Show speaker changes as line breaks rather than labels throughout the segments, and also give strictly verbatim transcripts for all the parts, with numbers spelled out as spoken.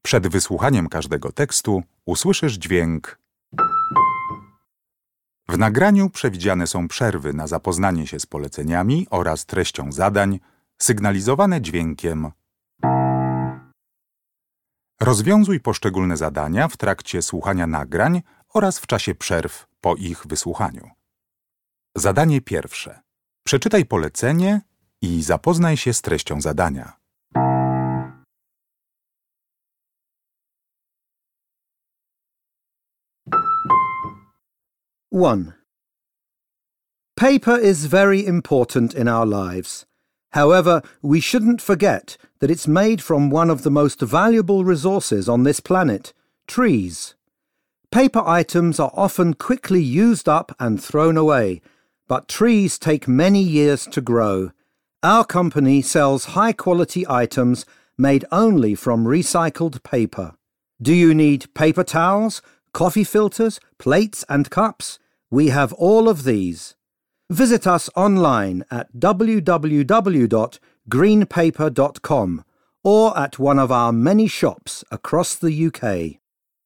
Przed wysłuchaniem każdego tekstu usłyszysz dźwięk. W nagraniu przewidziane są przerwy na zapoznanie się z poleceniami oraz treścią zadań, sygnalizowane dźwiękiem. Rozwiązuj poszczególne zadania w trakcie słuchania nagrań oraz w czasie przerw po ich wysłuchaniu. Zadanie pierwsze. Przeczytaj polecenie i zapoznaj się z treścią zadania.
one. Paper is very important in our lives. However, we shouldn't forget that it's made from one of the most valuable resources on this planet, trees. Paper items are often quickly used up and thrown away, but trees take many years to grow. Our company sells high-quality items made only from recycled paper. Do you need paper towels, coffee filters, plates and cups? We have all of these. Visit us online at w w w dot green paper dot com or at one of our many shops across the U K.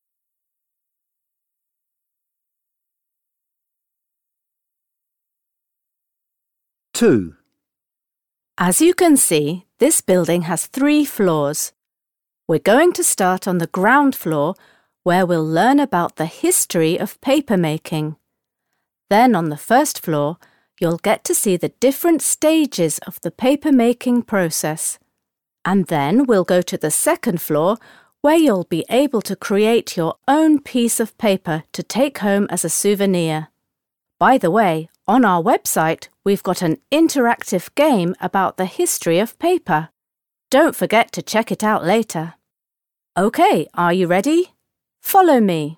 two.
As you can see, this building has three floors. We're going to start on the ground floor, where we'll learn about the history of paper making. Then on the first floor, you'll get to see the different stages of the paper making process. And then we'll go to the second floor, where you'll be able to create your own piece of paper to take home as a souvenir. By the way, on our website, we've got an interactive game about the history of paper. Don't forget to check it out later. OK, are you ready? Follow me.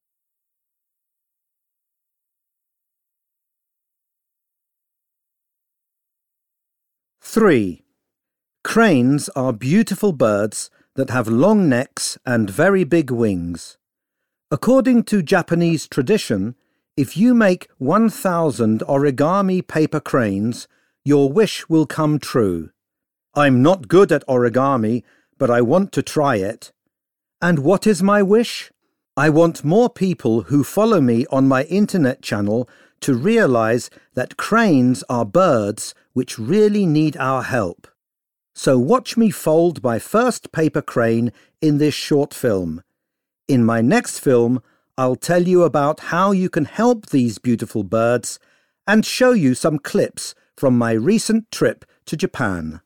three. Cranes are beautiful birds that have long necks and very big wings. According to Japanese tradition, if you make one thousand origami paper cranes, your wish will come true. I'm not good at origami, but I want to try it. And what is my wish? I want more people who follow me on my internet channel to realize that cranes are birds which really need our help. So watch me fold my first paper crane in this short film. In my next film, I'll tell you about how you can help these beautiful birds and show you some clips from my recent trip to Japan.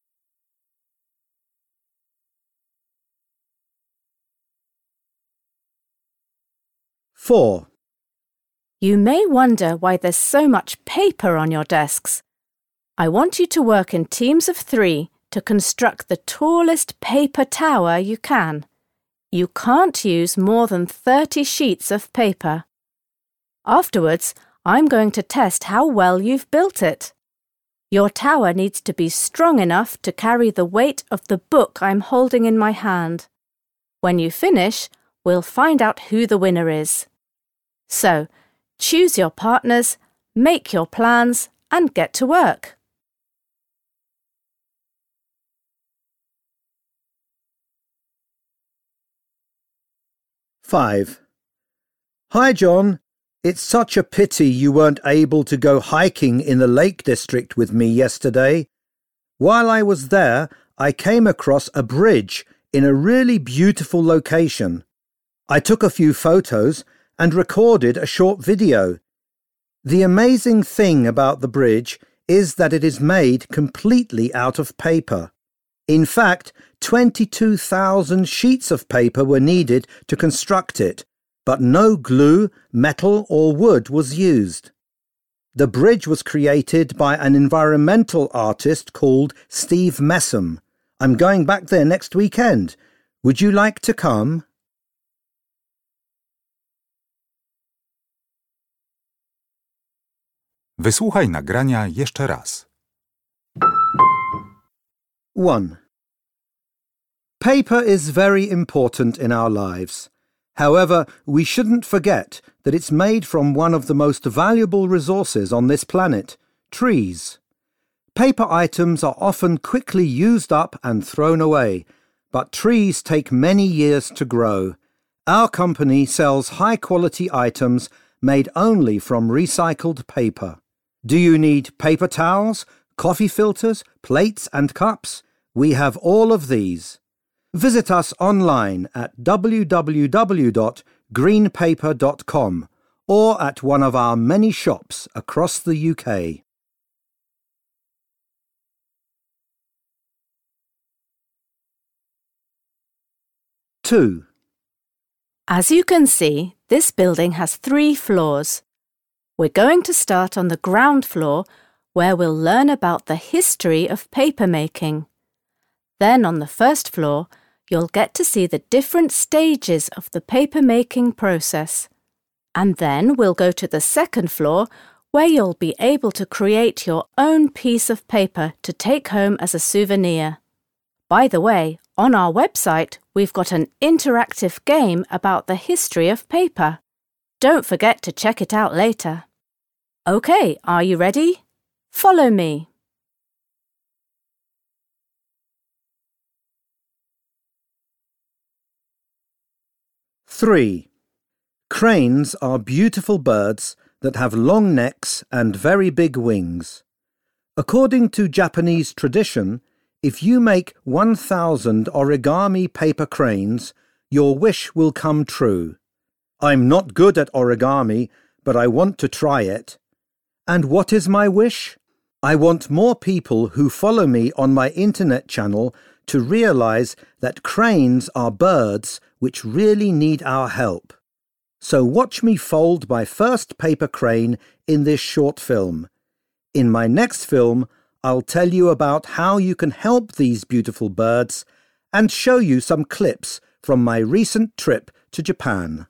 four.
You may wonder why there's so much paper on your desks. I want you to work in teams of three to construct the tallest paper tower you can. You can't use more than thirty sheets of paper. Afterwards, I'm going to test how well you've built it. Your tower needs to be strong enough to carry the weight of the book I'm holding in my hand. When you finish, we'll find out who the winner is. So, choose your partners, make your plans, and get to work.
five. Hi, John. It's such a pity you weren't able to go hiking in the Lake District with me yesterday. While I was there, I came across a bridge in a really beautiful location. I took a few photos and recorded a short video. The amazing thing about the bridge is that it is made completely out of paper. In fact, twenty-two thousand sheets of paper were needed to construct it, but no glue, metal or wood was used. The bridge was created by an environmental artist called Steve Messam. I'm going back there next weekend. Would you like to come?
Wysłuchaj nagrania jeszcze raz.
one. Paper is very important in our lives. However, we shouldn't forget that it's made from one of the most valuable resources on this planet, trees. Paper items are often quickly used up and thrown away, but trees take many years to grow. Our company sells high-quality items made only from recycled paper. Do you need paper towels, coffee filters, plates and cups? We have all of these. Visit us online at w w w dot green paper dot com or at one of our many shops across the U K. two.
As you can see, this building has three floors. We're going to start on the ground floor, where we'll learn about the history of paper making. Then on the first floor, you'll get to see the different stages of the paper making process. And then we'll go to the second floor, where you'll be able to create your own piece of paper to take home as a souvenir. By the way, on our website, we've got an interactive game about the history of paper. Don't forget to check it out later. OK, are you ready? Follow me.
three. Cranes are beautiful birds that have long necks and very big wings. According to Japanese tradition, if you make one thousand origami paper cranes, your wish will come true. I'm not good at origami, but I want to try it. And what is my wish? I want more people who follow me on my internet channel to realize that cranes are birds which really need our help. So watch me fold my first paper crane in this short film. In my next film, I'll tell you about how you can help these beautiful birds and show you some clips from my recent trip to Japan.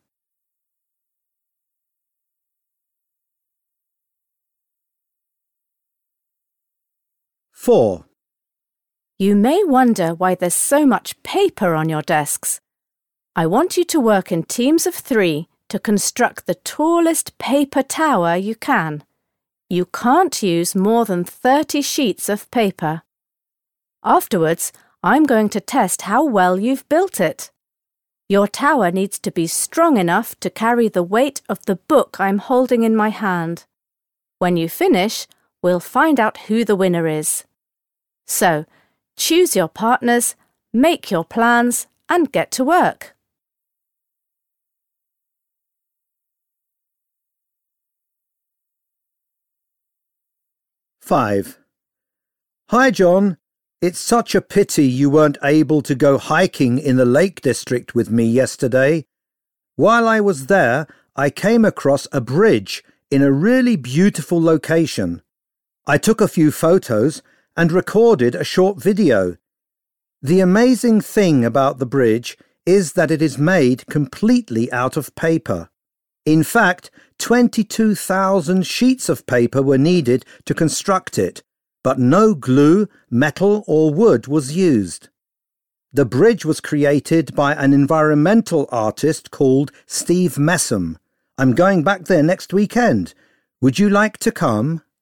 four.
You may wonder why there's so much paper on your desks. I want you to work in teams of three to construct the tallest paper tower you can. You can't use more than thirty sheets of paper. Afterwards, I'm going to test how well you've built it. Your tower needs to be strong enough to carry the weight of the book I'm holding in my hand. When you finish, we'll find out who the winner is. So, choose your partners, make your plans, and get to work.
five. Hi, John. It's such a pity you weren't able to go hiking in the Lake District with me yesterday. While I was there, I came across a bridge in a really beautiful location. I took a few photos and recorded a short video. The amazing thing about the bridge is that it is made completely out of paper. In fact, twenty-two thousand sheets of paper were needed to construct it, but no glue, metal or wood was used. The bridge was created by an environmental artist called Steve Messam. I'm going back there next weekend. Would you like to come?